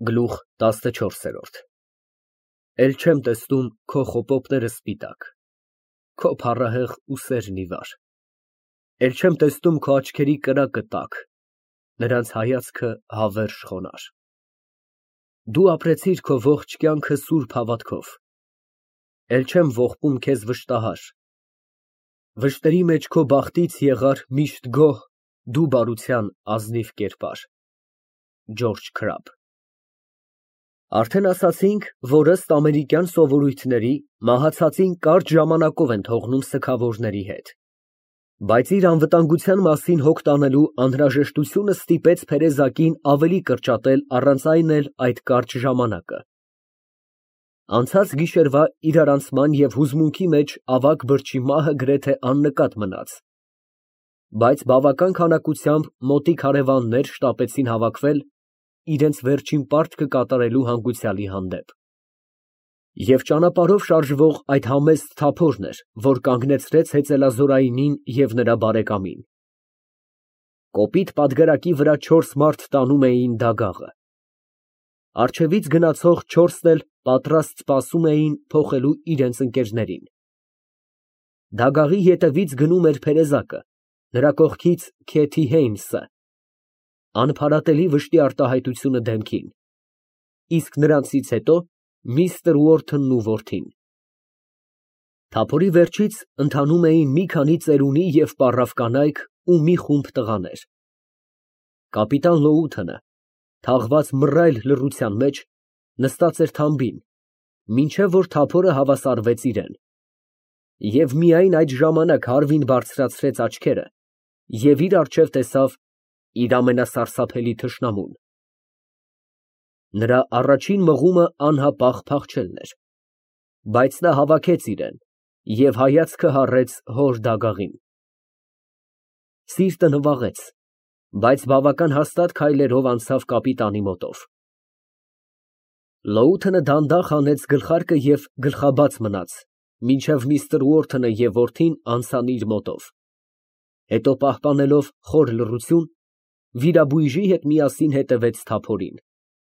Գլուխ 14 Էլ չեմ տեսնում քո խոպոպները սպիտակ, քո փառահեղ ուսերն ի վար, էլ չեմ տեսնում քո աչքերի կրակը տաք, նրանց հայացքը հավերժ խոնարհ։ Դու ապրեցիր քո ողջ կյանքը սուրբ հավատքով, էլ չեմ ողբում քեզ վշտահար, վշտերի մեջ քո բախտից եղար միշտ գոհ դու բարության ազնիվ կերպար։ Ջորջ Քրաբ Արդեն ասացինք, որ ըստ ամերիկյան սովորույթների մահացածին կարճ ժամանակով են թողնում սգավորների հետ, բայց իր անվտանգության մասին հոգ տանելու անհրաժեշտությունը ստիպեց Թերեզակին ավելի կրճատել առանց այն էլ այդ կարճ ժամանակը։ Անցած գիշերվա իրարանցման և հուզմունքի մեջ ավագ բրդի մահը գրեթե աննկատ մնաց, բայց բավական քանակությամբ մոտիկ հարևաններ շտապեցին հավաքվել իրենց վերջին պարտքը կատարելու հանգուցյալի հանդեպ։ Եվ ճանապարհով շարժվող այդ համեստ թափորն էր, որ կանգնեցրեց հեծելազորայինին և նրա բարեկամին։ Կոպիտ պատգարակի վրա 4 մարդ տանում էին դագաղը։ Առջևից գնացող 4-ն էլ պատրաստ սպասում էին փոխելու իրենց ընկերներին։ Դագաղի ետևից գնում էր Թերեզակը, նրա կողքից Քեթի Հեյնսը, անփարատելի վշտի արտահայտությունը դեմքին, իսկ նրանցից հետո միստր Ուորթոնն ու որդին։ Թափորի վերջից ընթանում էին մի քանի ծերունի և պառավ կանայք ու մի խումբ տղաներ։ Կապիտան Լոութոնը, թաղված մռայլ լռության մեջ, նստած էր թամբին, մինչև որ թափորը հավասարվեց իրան, և միայն այդ ժամանակ Հարվին բարձրացրեց աչքերը և իր առջև տեսավ իր ամենասարսափելի թշնամուն։ Նրա առաջին մղումը անհապաղ փախչելն էր, բայց նա հավաքեց իրան և հայացքը հառեց հոր դագաղին։ Սիրտը նվաղեց, բայց բավական հաստատ քայլերով անցավ կապիտանի մոտով։ Լոութոնը դանդաղ հանեց գլխարկը և գլխաբաց մնաց, մինչև միստր Ուորթոնը և որդին անցան իր մոտով, հետո պահպանելով խոր լռություն, վիրաբույժի հետ միասին հետևեց թափորին։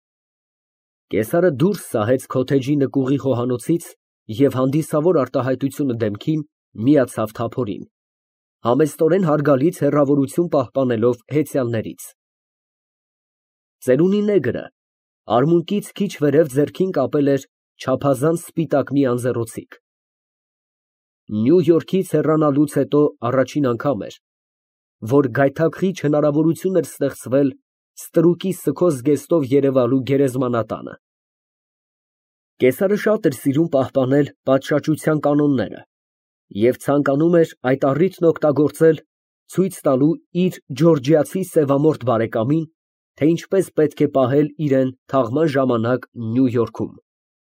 Կեսարը դուրս սահեց քոթեջի նկուղի խոհանոցից և հանդիսավոր արտահայտությունը դեմքին միացավ թափորին, համեստորեն հարգալից հեռավորություն պահպանելով հեծյալներից։ Ծերունի նեգրը արմունկից քիչ վերև ձեռքին կապել էր չափազանց սպիտակ մի անձեռնոցիկ։ Նյու Յորքից հեռանալուց հետո առաջին անգամ էր, որ գայթակղիչ հնարավորություն էր ստեղծվել ստրուկի սգո զգեստով երևալու գերեզմանատանը։ Կեսարը շատ էր սիրում պահպանել պատշաճության կանոնները և ցանկանում էր այդ առիթն օգտագործել ցույց տալու իր ջորջիացի սևամորթ բարեկամին, թե ինչպես պետք է պահել իրան թաղման ժամանակ Նյու Յորքում։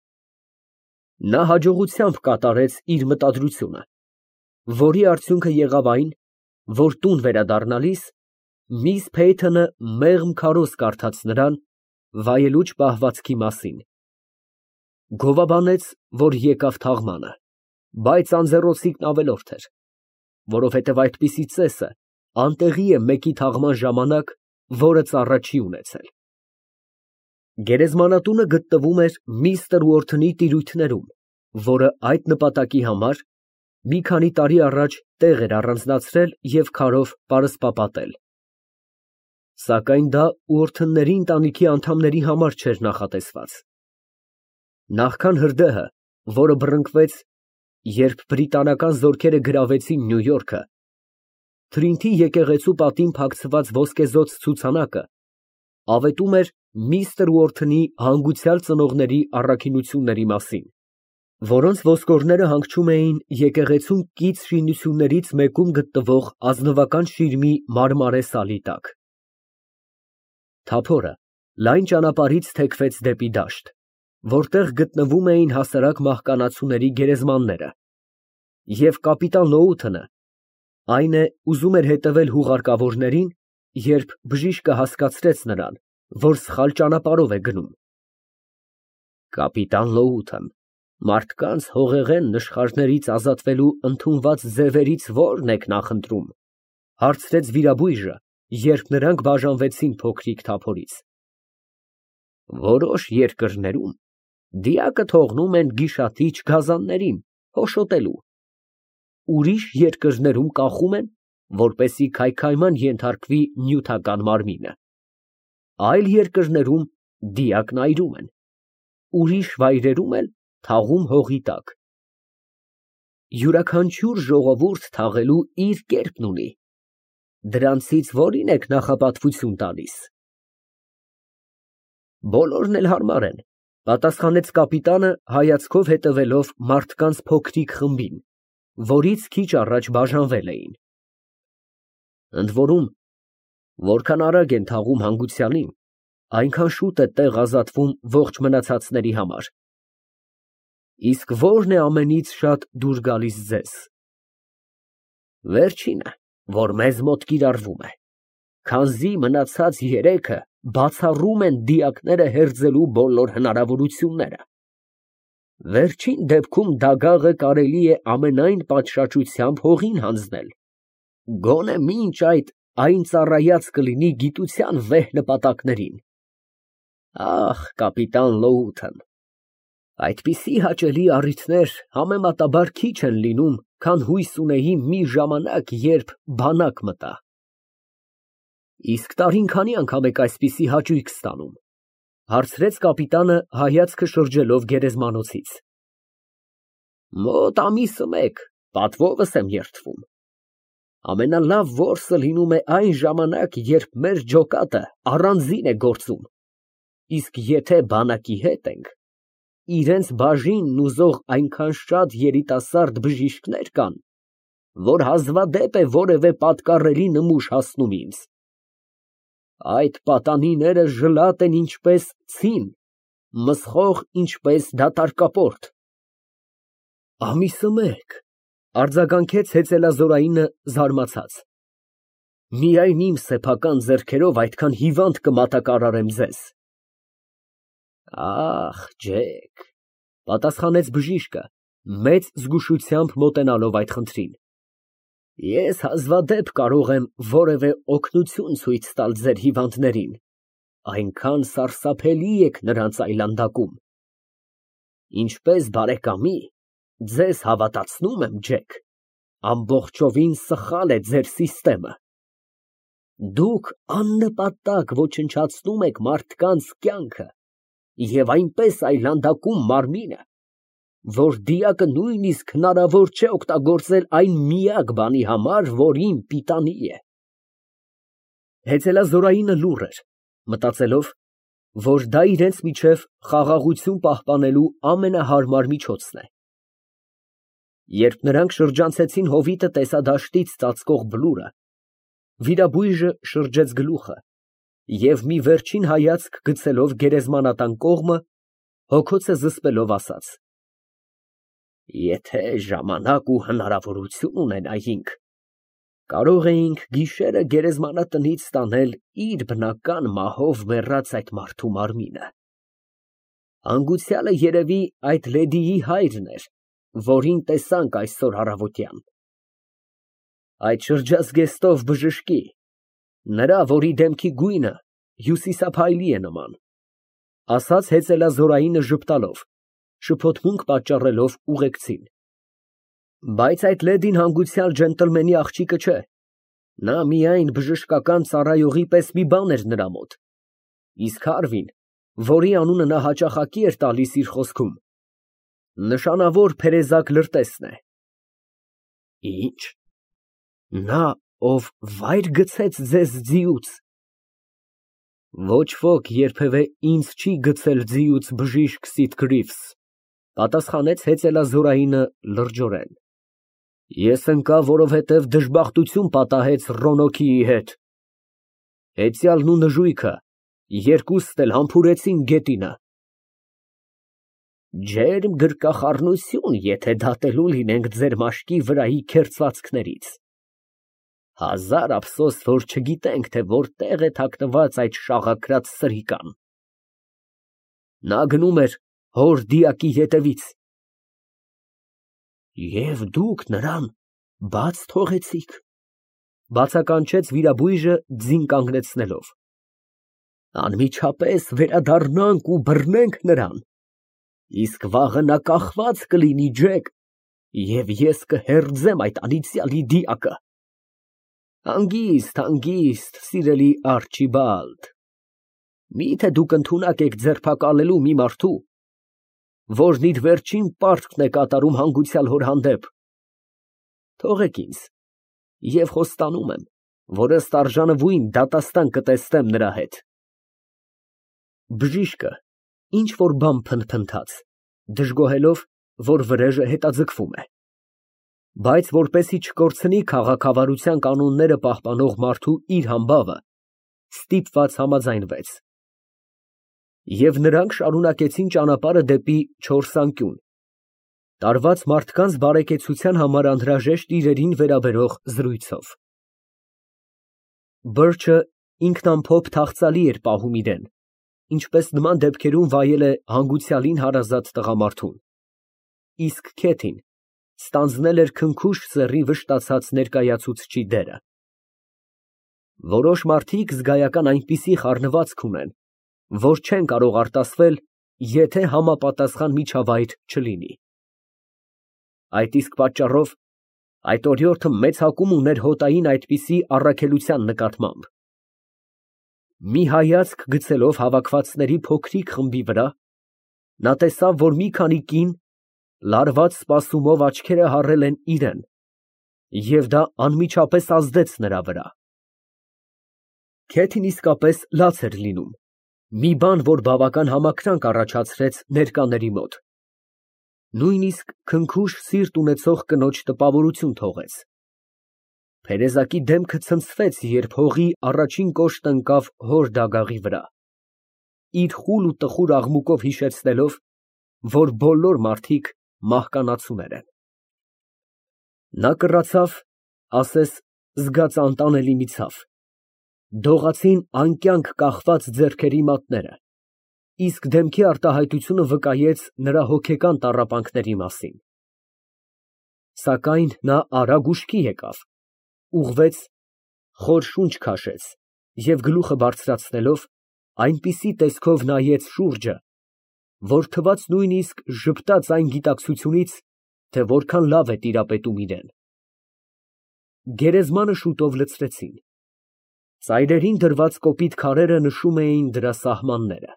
Նա հաջողությամբ կատարեց իր մտադրությունը, որի արդյունքը եղավ այն, որ տուն վերադառնալիս միս Փեյթոնը մեղմ քարոզ կարդաց նրան վայելուչ պահվածքի մասին։ Գովաբանեց, որ եկավ թաղմանը, բայց անձեռնոցիկն ավելորդ էր, որովհետև այդպիսի ծեսը անտեղի է մեկի թաղման ժամանակ, որը ծառա չի ունեցել։ Գերեզմանատունը գտնվում էր միստր Ուորթոնի տիրույթներում, որը այդ նպատակի համար մի քանի տարի առաջ տեղ էր առանձնացրել և քարով պարսպապատել։ Սակայն դա Ուորթոնների ընտանիքի անդամների համար չէր նախատեսված։ Նախքան հրդեհը, որը բռնկվեց, երբ բրիտանական զորքերը գրավեցին Նյու Յորքը, Թրինթի եկեղեցու պատին փակցված ոսկեզօծ ցուցանակը ավետում էր միստր Ուորթոնի հանգուցյալ ծնողների առաքինությունների մասին, որոնց ոսկորները հանգչում էին եկեղեցու կից շինություններից մեկում գտնվող ազնվական շիրմի մարմարե սալի տակ։ Թափորը լայն ճանապարհից թեքվեց դեպի դաշտ, որտեղ գտնվում էին հասարակ մահկանացուների գերեզմանները, և կապիտան Լոութոնը, այն է, ուզում էր հետևել հուղարկավորներին, երբ բժիշկը հասկացրեց նրան, որ սխալ ճանապարհով է գնում։ Կապիտան Լոութոն, մարդկանց հողեղեն նշխարներից ազատվելու ընդունված ձևերից ո՞րն եք նախընտրում, հարցրեց վիրաբույժը, երբ նրանք բաժանվեցին փոքրիկ թափորից։ Որոշ երկրներում դիակը թողնում են գիշատիչ գազաններին հոշոտելու, ուրիշ երկրներում կախում են, որպեսզի քայքայման ենթարկվի նյութական մարմինը, այլ երկրներում դիակն այրում են, ուրիշ վայրերում էլ թաղում հողի տակ։ Յուրաքանչյուր ժողովուրդ թաղելու իր կերպն ունի, դրանցից որին եք նախապատվություն տալիս։ Բոլորն էլ հարմար են, պատասխանեց կապիտանը հայացքով հետևելով մարդկանց փոքրիկ խմբին, որից քիչ առաջ բաժանվել էին։ Ընդ որում, որքան արագ են թաղում հանգուցյալին, այնքան շուտ է տեղ ազատվում ողջ մնացածների համար։ Իսկ ո՞րն է ամենից շատ դուր գալիս ձեզ։ Վերջինը, որ մեզ մոտ կիրառվում է, քանզի մնացած երեքը բացառում են դիակները հերձելու բոլոր հնարավորությունները։ Վերջին դեպքում դագաղը կարելի է ամենայն պատշաճությամբ հողին հանձնել, գոնե մինչ այդ այն ծառայած կլինի գիտության վեհ նպատակներին։ Ախ, կապիտան Լոութոն, այդպիսի հաճելի առիթներ համեմատաբար քիչ են լինում, քան հույս ունեի մի ժամանակ, երբ բանակ մտա։ Իսկ տարին քանի անգամ եք այսպիսի հաճույք ստանում, հարցրեց կապիտանը հայացքը շրջելով գերեզմանոցից։ Մոտ ամիսը մեկ, պատվովս եմ երդվում։ Ամենալավ որսը լինում է այն ժամանակ, երբ մեր ջոկատը առանձին է գործում, իսկ եթե բանակի հետ ենք, իրենց բաժինն ուզող այնքան շատ երիտասարդ բժիշկներ կան, որ հազվադեպ է որևէ պատկառելի նմուշ հասնում ինձ։ Այդ պատանիները ժլատ են ինչպես ցին, մսխող ինչպես դատարկապորտ։ Ամիսը մեկ, արձագանքեց հեծելազորայինը զարմացած։ Միայն իմ սեփական ձեռքերով այդքան հիվանդ կմատակարարեմ ձեզ։ Ախ, Ջեք, պատասխանեց բժիշկը, մեծ զգուշությամբ մոտենալով այդ խնդրին։ Ես հազվադեպ կարող եմ որևէ օգնություն ցույց տալ ձեր հիվանդներին, այնքան սարսափելի եք նրանց այլանդակում։ Ինչպես բարեկամի, ձեզ հավատացնում եմ, Ջեք, ամբողջովին սխալ է ձեր սիստեմը։ Դուք աննպատակ ոչնչացնում եք մարդկանց կյանքը և այնպես այլանդակում մարմինը, որ դիակը նույնիսկ հնարավոր չէ օգտագործել այն միակ բանի համար, որին պիտանի է։ Հեծելազորայինը լուռ էր, մտածելով, որ դա իրենց միջև խաղաղություն պահպանելու ամենահարմար միջոցն է։ Երբ նրանք շրջանցեցին հովիտը տեսադաշտից ծածկող բլուրը, վիրաբույժը շրջեց գլուխը և մի վերջին հայացք գցելով գերեզմանատան կողմը, հոգոցը զսպելով ասաց. Եթե ժամանակ ու հնարավորություն ունենայինք, կարող էինք գիշերը գերեզմանատնից տանել իր բնական մահով մեռած այդ մարդու մարմինը։ Հանգուցյալը երևի այդ լեդիի հայրն էր, որին տեսանք այսօր առավոտյան։ Այդ շրջազգեստով բժշկի, նրա, որի դեմքի գույնը հյուսիսափայլի է նման, ասաց հեծելազորայինը ժպտալով, շփոթմունք պատճառելով ուղեկցին։ Բայց այդ լեդին հանգուցյալ ջենտլմենի աղջիկը չէ, նա միայն բժշկական ծառայողի պես մի բան էր նրա մոտ, իսկ Հարվին, որի անունը նա հաճախակի էր տալիս իր խոսքում, նշանավոր փերեզակ լրտեսն է։ Ինչ, նա, ով վայր գցեց ձեզ ձիուց։ Ոչ ոք երբևէ ինձ չի գցել ձիուց, բժիշկ Սիթգրիվս, պատասխանեց հեծելազորայինը լրջորեն։ Ես ընկա, որովհետև դժբախտություն պատահեց Ռոնոքիի հետ։ Հեծյալն ու նժույգը երկուստ էլ համբուրեցին գետինը։ Ջերմ գրկախառնություն, եթե դատելու լինենք ձեր մաշկի վրայի քերծվածքներից։ Հազար ափսոս, որ չգիտենք, թե որտեղ է թաքնված այդ շաղակրած սրիկան։ Նա գնում էր հոր դիակի ետևից։ Եվ դուք նրան բաց թողեցիք, բացականչեց վիրաբույժը ձին կանգնեցնելով։ Անմիջապես վերադառնանք ու բռնենք նրան, իսկ վաղը նա կախված կլինի, Ջեք, և ես կհերձեմ այդ անիծյալի դիակը։ Հանգիստ, հանգիստ, սիրելի Արչիբալդ, միթե դուք ընդունակ եք ձերբակալելու մի մարդու, որն իր վերջին պարտքն է կատարում հանգուցյալ հոր հանդեպ, թողեք ինձ, և խոստանում եմ, որ ըստ արժանվույն դատաստան կտեսնեմ նրա հետ։ Բժիշկը ինչ֊որ բան փնթփնթաց, դժգոհելով, որ վրեժը հետաձգվում է, բայց որպեսզի չկորցնի քաղաքավարության կանոնները պահպանող մարդու իր համբավը, ստիպված համաձայնվեց։ Եվ նրանք շարունակեցին ճանապարհը դեպի չորս անկյուն, տարված մարդկանց բարեկեցության համար անհրաժեշտ իրերին վերաբերող զրույցով։ Բըրչը ինքնամփոփ թախծալի էր պահում իրեն, ինչպես նման դեպքերում վայել է հանգուցյալին հարազատ տղամարդուն, իսկ Քեթին ստանձնել էր քնքուշ սեռի վշտացած ներկայացուցչի դերը։ Որոշ մարդիկ զգայական այնպիսի խառնվածք ունեն, որ չեն կարող արտասվել, եթե համապատասխան միջավայր չլինի։ Այդ իսկ պատճառով այդ օրիորդը մեծ հակում ուներ հոտային այդպիսի առաքելության նկատմամբ։ Մի հայացք գցելով հավաքվածների փոքրիկ խմբի վրա, նա տեսավ, որ մի քանի կին լարված սպասումով աչքերը հառել են իրան, և դա անմիջապես ազդեց նրա վրա։ Քեթին իսկապես լաց էր լինում, մի բան, որ բավական համակրանք առաջացրեց ներկաների մոտ, նույնիսկ քնքուշ սիրտ ունեցող կնոջ տպավորություն թողեց։ Փերեզակի դեմքը ցնցվեց, երբ հողի առաջին կոշտը ընկավ հոր դագաղի վրա, իր խուլ ու տխուր աղմուկով հիշեցնելով, որ բոլոր մարդիկ մահկանացուներ են։ Նա կռացավ, ասես զգաց անտանելի մի ցավ, դողացին անկյանք կախված ձեռքերի մատները, իսկ դեմքի արտահայտությունը վկայեց նրա հոգեկան տառապանքների մասին։ Սակայն նա արագ ուշքի եկավ, ուղղվեց, խոր շունչ քաշեց և գլուխը բարձրացնելով, այնպիսի տեսքով նայեց շուրջը, որ թվաց նույնիսկ ժպտաց այն գիտակցությունից, թե որքան լավ է տիրապետում իրան։ Գերեզմանը շուտով լցրեցին։ Ծայրերին դրված կոպիտ քարերը նշում էին դրա սահմանները։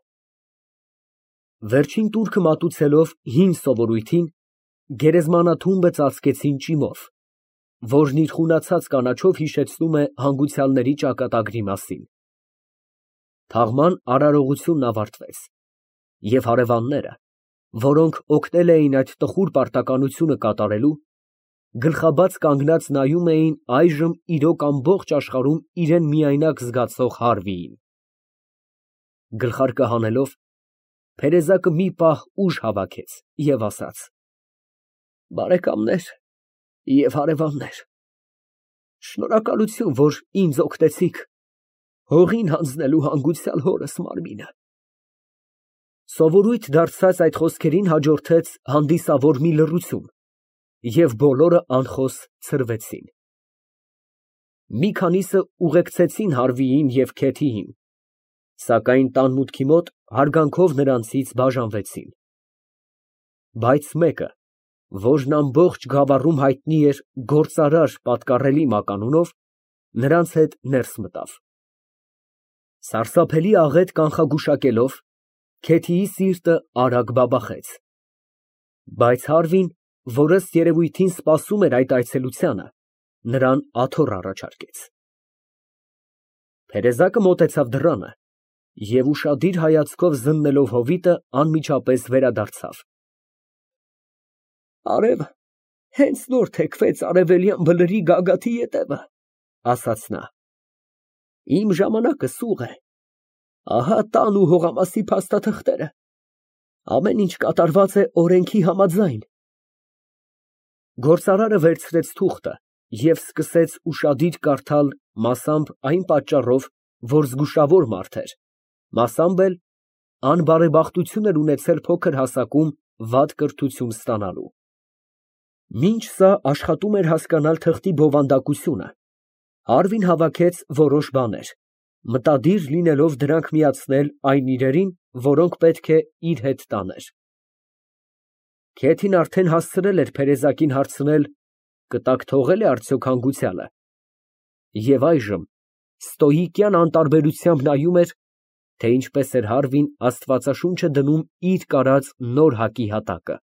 Վերջին տուրքը մատուցելով հին սովորույթին, գերեզմանաթումբը ծածկեցին ճիմով, որն իր խունացած կանաչով հիշեցնում է հանգուցյալների ճակատագրի մասին։ Թաղման արարողությունն ավարտվեց, և հարևանները, որոնք օգնել էին այդ տխուր պարտականությունը կատարելու, գլխաբաց կանգնած նայում էին այժմ իրոք ամբողջ աշխարհում իրան միայնակ զգացող Հարվիին։ Գլխարկը հանելով, Թերեզակը մի պահ ուժ հավաքեց և ասաց. Բարեկամներ և հարևաններ, շնորհակալություն, որ ինձ օգնեցիք հողին հանձնելու հանգուցյալ հորս մարմինը։ Սովորույթ դարձած այդ խոսքերին հաջորդեց հանդիսավոր մի լռություն, և բոլորը անխոս ցրվեցին։ Մի քանիսը ուղեկցեցին Հարվիին և Քեթիին, սակայն տան մուտքի մոտ հարգանքով նրանցից բաժանվեցին։ Բայց մեկը, որն ամբողջ Գավառում հայտնի էր գործարար պատկառելի մականունով, նրանց հետ ներս մտավ։ Սարսափելի աղետ կանխագուշակելով, Քեթիի սիրտը արագ բաբախեց։ Բայց Հարվին, որ ըստ երևույթին սպասում էր այդ այցելությանը, նրան աթոռ առաջարկեց։ Թերեզակը մոտեցավ դռանը և ուշադիր հայացքով զննելով հովիտը, անմիջապես վերադարձավ։ Արևը հենց նոր թեքվեց արևելյան բլրի գագաթի ետևը, ասաց նա։ Իմ ժամանակը սուղ է, ահա տան ու հողամասի փաստաթղթերը, ամեն ինչ կատարված է օրենքի համաձայն։ Գործարարը վերցրեց թուղթը և սկսեց ուշադիր կարդալ մասամբ այն պատճառով, որ զգուշավոր մարդ էր, մասամբ էլ անբարեբախտություն էր ունեցել փոքր հասակում վատ կրթություն ստանալու։ Մինչ սա աշխատում էր հասկանալ թղթի բովանդակությունը, Հարվին հավաքեց որոշ բաներ, Մտադիր լինելով դրանք միացնել այն իրերին, որոնք պետք է իր հետ տաներ։ Քեթին արդեն հասցրել էր փերեզակին հարցնել. կտակ թողե՞լ է արդյոք հանգուցյալը, և այժմ ստոիկյան անտարբերությամբ նայում էր, թե ինչպես էր Հարվին աստվածաշունչը դնում իր կարած նոր հակի հատակը։